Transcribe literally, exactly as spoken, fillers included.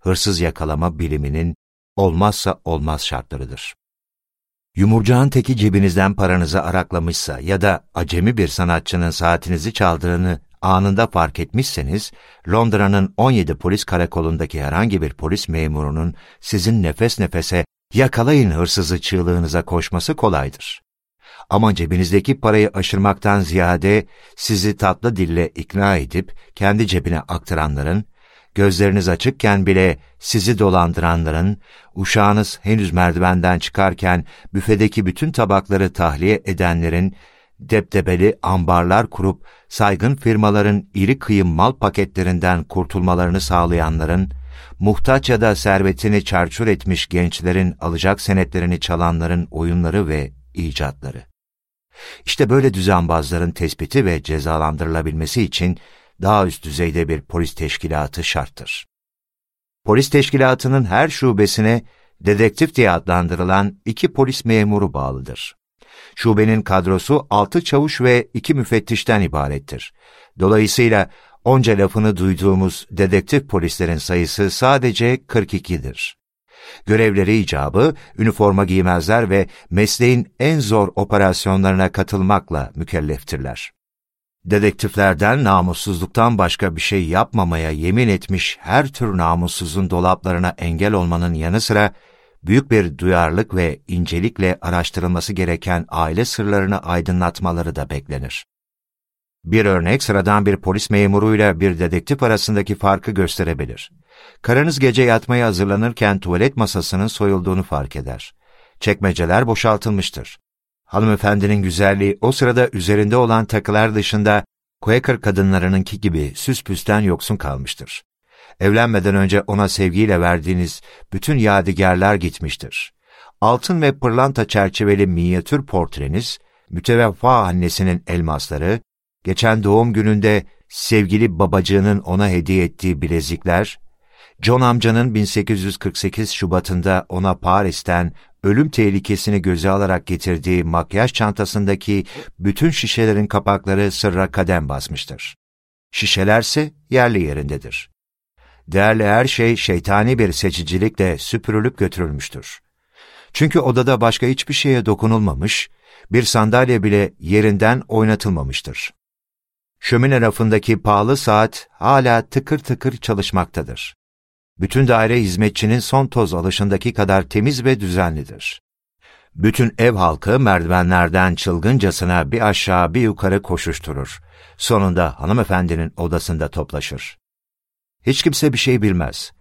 hırsız yakalama biliminin olmazsa olmaz şartlarıdır. Yumurcağın teki cebinizden paranızı araklamışsa ya da acemi bir sanatçının saatinizi çaldığını anında fark etmişseniz, Londra'nın on yedi polis karakolundaki herhangi bir polis memurunun sizin nefes nefese "yakalayın hırsızı" çığlığınıza koşması kolaydır. Ama cebinizdeki parayı aşırmaktan ziyade sizi tatlı dille ikna edip kendi cebine aktaranların, gözleriniz açıkken bile sizi dolandıranların, uşağınız henüz merdivenden çıkarken büfedeki bütün tabakları tahliye edenlerin, depdebeli ambarlar kurup saygın firmaların iri kıyım mal paketlerinden kurtulmalarını sağlayanların, muhtaç ya da servetini çarçur etmiş gençlerin alacak senetlerini çalanların oyunları ve icatları. İşte böyle düzenbazların tespiti ve cezalandırılabilmesi için daha üst düzeyde bir polis teşkilatı şarttır. Polis teşkilatının her şubesine dedektif diye adlandırılan iki polis memuru bağlıdır. Şubenin kadrosu altı çavuş ve iki müfettişten ibarettir. Dolayısıyla onca lafını duyduğumuz dedektif polislerin sayısı sadece kırk ikidir. Görevleri icabı üniforma giymezler ve mesleğin en zor operasyonlarına katılmakla mükelleftirler. Dedektiflerden namussuzluktan başka bir şey yapmamaya yemin etmiş her tür namussuzun dolaplarına engel olmanın yanı sıra, büyük bir duyarlılık ve incelikle araştırılması gereken aile sırlarını aydınlatmaları da beklenir. Bir örnek sıradan bir polis memuruyla bir dedektif arasındaki farkı gösterebilir. Karınız gece yatmaya hazırlanırken tuvalet masasının soyulduğunu fark eder. Çekmeceler boşaltılmıştır. Hanımefendinin güzelliği o sırada üzerinde olan takılar dışında Quaker kadınlarınınki gibi süspüsten yoksun kalmıştır. Evlenmeden önce ona sevgiyle verdiğiniz bütün yadigarlar gitmiştir. Altın ve pırlanta çerçeveli minyatür portreniz, müteveffa annesinin elmasları, geçen doğum gününde sevgili babacığının ona hediye ettiği bilezikler, John amcanın bin sekiz yüz kırk sekiz Şubat'ında ona Paris'ten ölüm tehlikesini göze alarak getirdiği makyaj çantasındaki bütün şişelerin kapakları sırra kadem basmıştır. Şişelerse yerli yerindedir. Değerli her şey şeytani bir seçicilikle süpürülüp götürülmüştür. Çünkü odada başka hiçbir şeye dokunulmamış, bir sandalye bile yerinden oynatılmamıştır. Şömine rafındaki pahalı saat hala tıkır tıkır çalışmaktadır. Bütün daire hizmetçinin son toz alışındaki kadar temiz ve düzenlidir. Bütün ev halkı merdivenlerden çılgıncasına bir aşağı bir yukarı koşuşturur. Sonunda hanımefendinin odasında toplaşır. Hiç kimse bir şey bilmez.